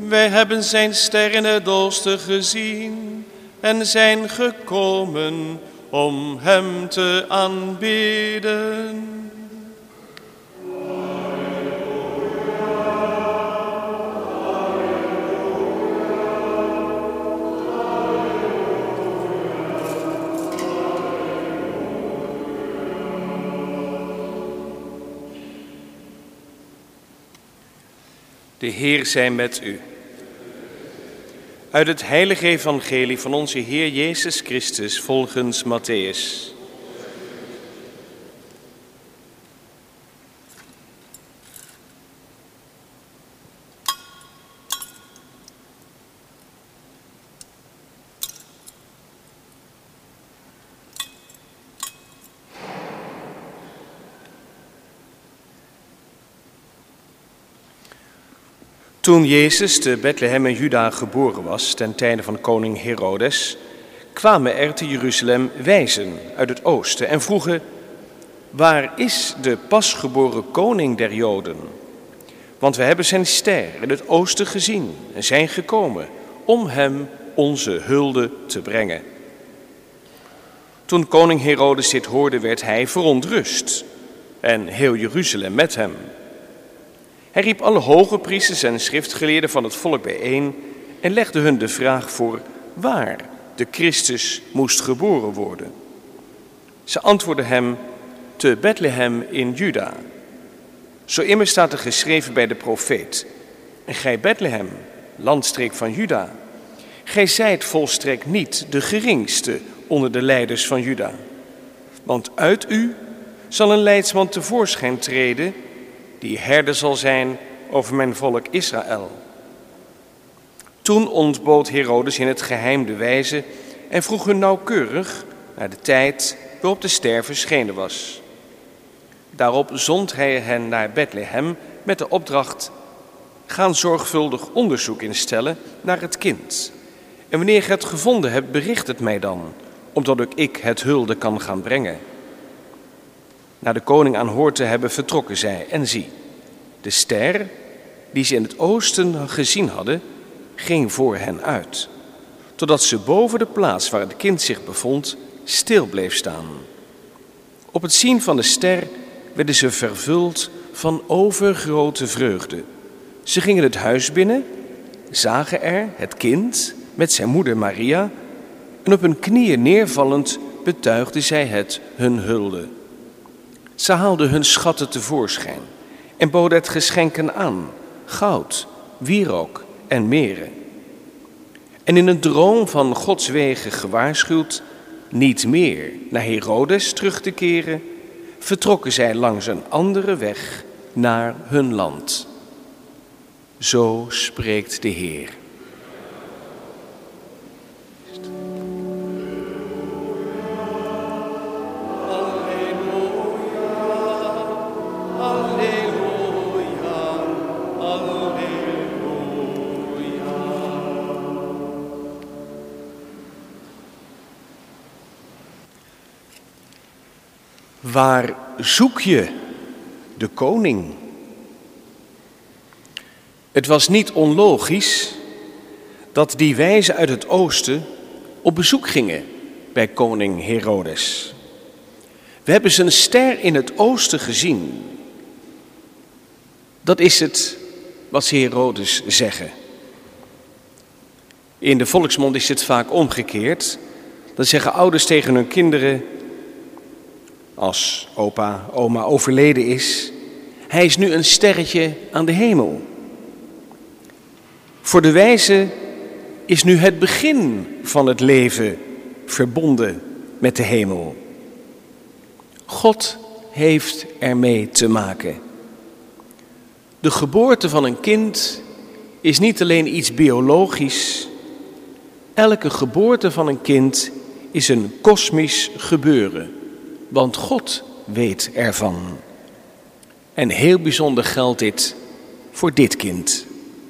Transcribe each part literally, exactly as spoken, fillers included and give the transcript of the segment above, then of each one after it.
Wij hebben zijn ster in het oosten gezien en zijn gekomen om hem te aanbidden. De Heer zij met u. Uit het heilige evangelie van onze Heer Jezus Christus volgens Mattheüs. Toen Jezus te Bethlehem in Juda geboren was, ten tijde van koning Herodes, kwamen er te Jeruzalem wijzen uit het oosten en vroegen: waar is de pasgeboren koning der Joden? Want we hebben zijn ster in het oosten gezien en zijn gekomen om hem onze hulde te brengen. Toen koning Herodes dit hoorde, werd hij verontrust en heel Jeruzalem met hem. Hij riep alle hoge priesters en schriftgeleerden van het volk bijeen en legde hun de vraag voor waar de Christus moest geboren worden. Ze antwoordden hem: te Bethlehem in Juda. Zo immers staat er geschreven bij de profeet: en gij Bethlehem, landstreek van Juda, gij zijt volstrekt niet de geringste onder de leiders van Juda. Want uit u zal een leidsman tevoorschijn treden, die herder zal zijn over mijn volk Israël. Toen ontbood Herodes in het geheim de wijzen en vroeg hun nauwkeurig naar de tijd waarop de ster verschenen was. Daarop zond hij hen naar Bethlehem met de opdracht: ga zorgvuldig onderzoek instellen naar het kind. En wanneer je het gevonden hebt, bericht het mij dan, omdat ook ik het hulde kan gaan brengen. Na de koning aanhoord te hebben, vertrokken zij en zie, de ster die ze in het oosten gezien hadden, ging voor hen uit, totdat ze boven de plaats waar het kind zich bevond stil bleef staan. Op het zien van de ster werden ze vervuld van overgrote vreugde. Ze gingen het huis binnen, zagen er het kind met zijn moeder Maria en op hun knieën neervallend betuigden zij het hun hulde. Ze haalden hun schatten tevoorschijn en boden het geschenken aan: goud, wierook en meren. En in een droom van Gods wegen gewaarschuwd niet meer naar Herodes terug te keren, vertrokken zij langs een andere weg naar hun land. Zo spreekt de Heer. Waar zoek je de koning? Het was niet onlogisch dat die wijzen uit het oosten op bezoek gingen bij koning Herodes. We hebben zijn ster in het oosten gezien. Dat is het wat ze Herodes zeggen. In de volksmond is het vaak omgekeerd. Dan zeggen ouders tegen hun kinderen, als opa, oma overleden is: hij is nu een sterretje aan de hemel. Voor de wijzen is nu het begin van het leven verbonden met de hemel. God heeft ermee te maken. De geboorte van een kind is niet alleen iets biologisch. Elke geboorte van een kind is een kosmisch gebeuren. Want God weet ervan. En heel bijzonder geldt dit voor dit kind.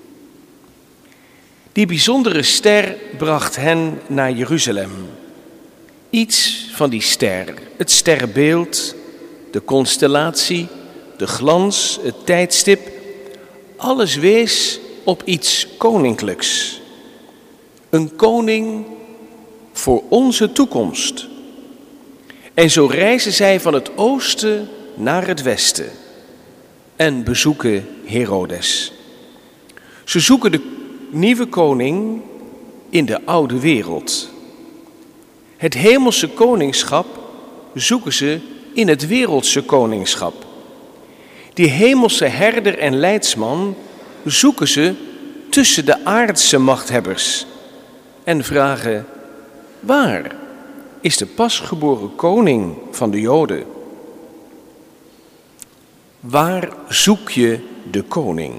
Die bijzondere ster bracht hen naar Jeruzalem. Iets van die ster, het sterrenbeeld, de constellatie, de glans, het tijdstip, alles wees op iets koninklijks. Een koning voor onze toekomst. En zo reizen zij van het oosten naar het westen en bezoeken Herodes. Ze zoeken de nieuwe koning in de oude wereld. Het hemelse koningschap zoeken ze in het wereldse koningschap. Die hemelse herder en leidsman zoeken ze tussen de aardse machthebbers en vragen: waar is de pasgeboren koning van de Joden? Waar zoek je de koning?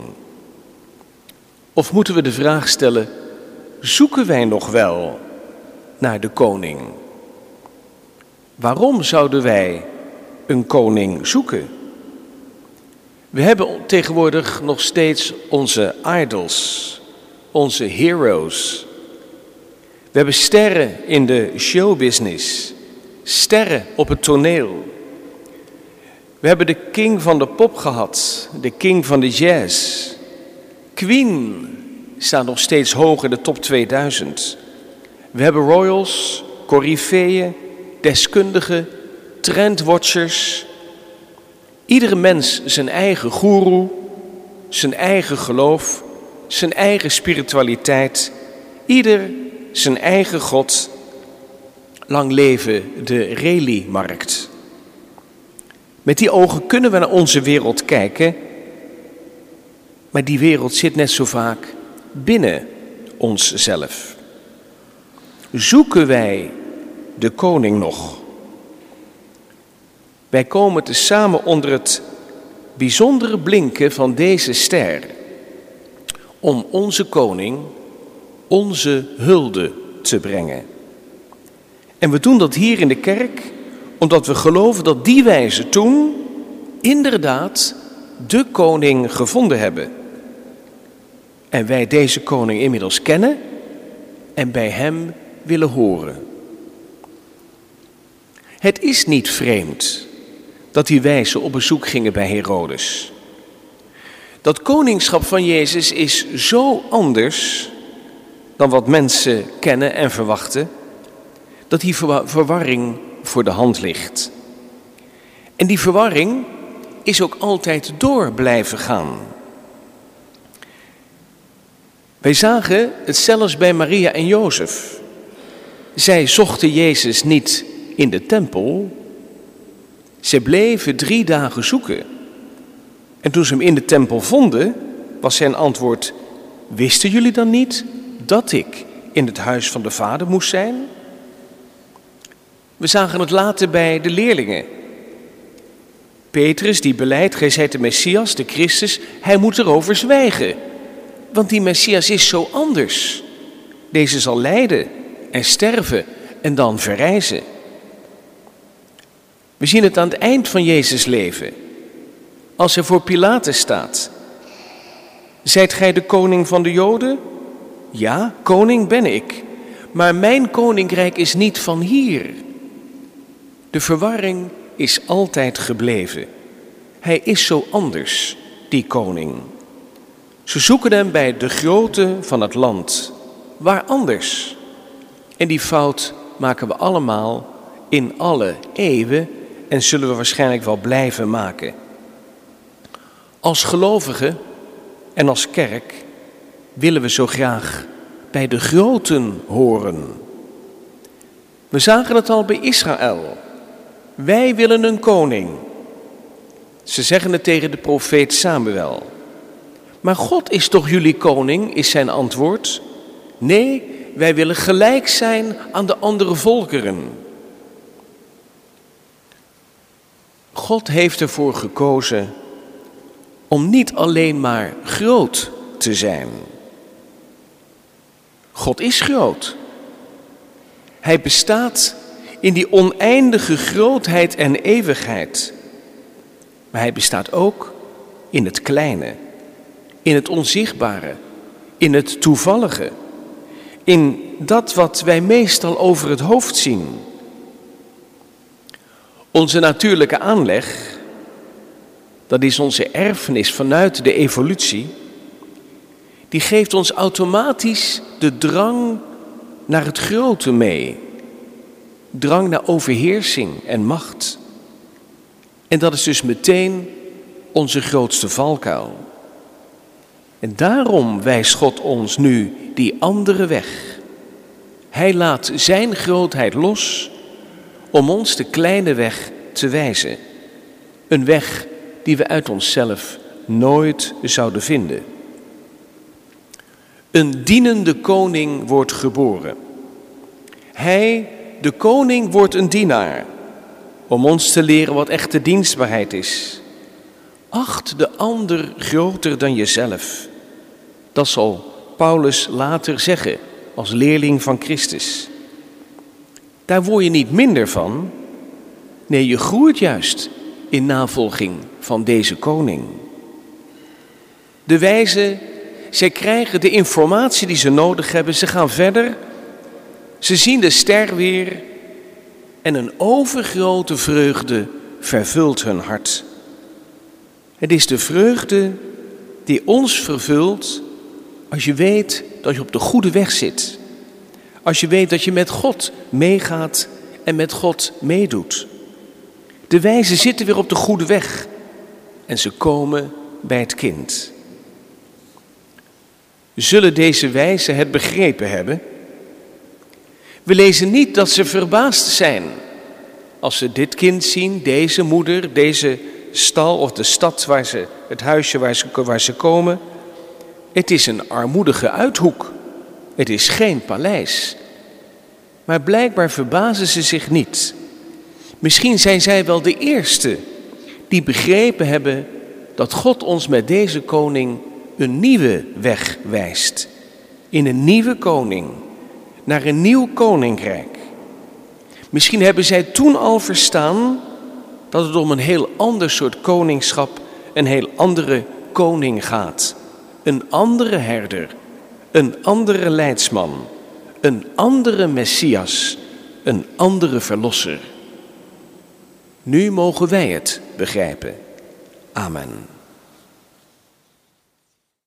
Of moeten we de vraag stellen: zoeken wij nog wel naar de koning? Waarom zouden wij een koning zoeken? We hebben tegenwoordig nog steeds onze idols, onze heroes. We hebben sterren in de showbusiness, sterren op het toneel. We hebben de king van de pop gehad, de king van de jazz. Queen staat nog steeds hoog in de top tweeduizend. We hebben royals, coryfeeën, deskundigen, trendwatchers. Iedere mens zijn eigen goeroe, zijn eigen geloof, zijn eigen spiritualiteit. Ieder zijn eigen God. Lang leven de Reli-markt. Met die ogen kunnen we naar onze wereld kijken, maar die wereld zit net zo vaak binnen onszelf. Zoeken wij de koning nog? Wij komen te samen onder het bijzondere blinken van deze ster om onze koning onze hulde te brengen. En we doen dat hier in de kerk omdat we geloven dat die wijzen toen inderdaad de koning gevonden hebben. En wij deze koning inmiddels kennen en bij hem willen horen. Het is niet vreemd dat die wijzen op bezoek gingen bij Herodes. Dat koningschap van Jezus is zo anders dan wat mensen kennen en verwachten, dat die verwarring voor de hand ligt. En die verwarring is ook altijd door blijven gaan. Wij zagen het zelfs bij Maria en Jozef. Zij zochten Jezus niet in de tempel. Ze bleven drie dagen zoeken. En toen ze hem in de tempel vonden, was zijn antwoord: wisten jullie dan niet dat ik in het huis van de Vader moest zijn? We zagen het later bij de leerlingen. Petrus die beleidt: gij zijt de Messias, de Christus, hij moet erover zwijgen. Want die Messias is zo anders. Deze zal lijden en sterven en dan verrijzen. We zien het aan het eind van Jezus' leven. Als hij voor Pilatus staat. Zijt gij de koning van de Joden? Ja, koning ben ik. Maar mijn koninkrijk is niet van hier. De verwarring is altijd gebleven. Hij is zo anders, die koning. Ze zoeken hem bij de groten van het land. Waar anders? En die fout maken we allemaal in alle eeuwen en zullen we waarschijnlijk wel blijven maken. Als gelovigen en als kerk willen we zo graag bij de groten horen. We zagen het al bij Israël. Wij willen een koning. Ze zeggen het tegen de profeet Samuel. Maar God is toch jullie koning, is zijn antwoord. Nee, wij willen gelijk zijn aan de andere volkeren. God heeft ervoor gekozen om niet alleen maar groot te zijn. God is groot. Hij bestaat in die oneindige grootheid en eeuwigheid. Maar hij bestaat ook in het kleine, in het onzichtbare, in het toevallige, in dat wat wij meestal over het hoofd zien. Onze natuurlijke aanleg, dat is onze erfenis vanuit de evolutie, die geeft ons automatisch de drang naar het grote mee. Drang naar overheersing en macht. En dat is dus meteen onze grootste valkuil. En daarom wijst God ons nu die andere weg. Hij laat zijn grootheid los om ons de kleine weg te wijzen. Een weg die we uit onszelf nooit zouden vinden. Een dienende koning wordt geboren. Hij, de koning, wordt een dienaar, om ons te leren wat echte dienstbaarheid is. Acht de ander groter dan jezelf. Dat zal Paulus later zeggen als leerling van Christus. Daar word je niet minder van. Nee, je groeit juist in navolging van deze koning. De wijzen, zij krijgen de informatie die ze nodig hebben. Ze gaan verder. Ze zien de ster weer. En een overgrote vreugde vervult hun hart. Het is de vreugde die ons vervult als je weet dat je op de goede weg zit. Als je weet dat je met God meegaat en met God meedoet. De wijzen zitten weer op de goede weg en ze komen bij het kind. Zullen deze wijzen het begrepen hebben? We lezen niet dat ze verbaasd zijn als ze dit kind zien, deze moeder, deze stal of de stad, waar ze, het huisje waar ze, waar ze komen. Het is een armoedige uithoek. Het is geen paleis. Maar blijkbaar verbazen ze zich niet. Misschien zijn zij wel de eerste die begrepen hebben dat God ons met deze koning een nieuwe weg wijst. In een nieuwe koning, naar een nieuw koninkrijk. Misschien hebben zij toen al verstaan dat het om een heel ander soort koningschap, een heel andere koning gaat. Een andere herder, een andere leidsman, een andere Messias, een andere verlosser. Nu mogen wij het begrijpen. Amen.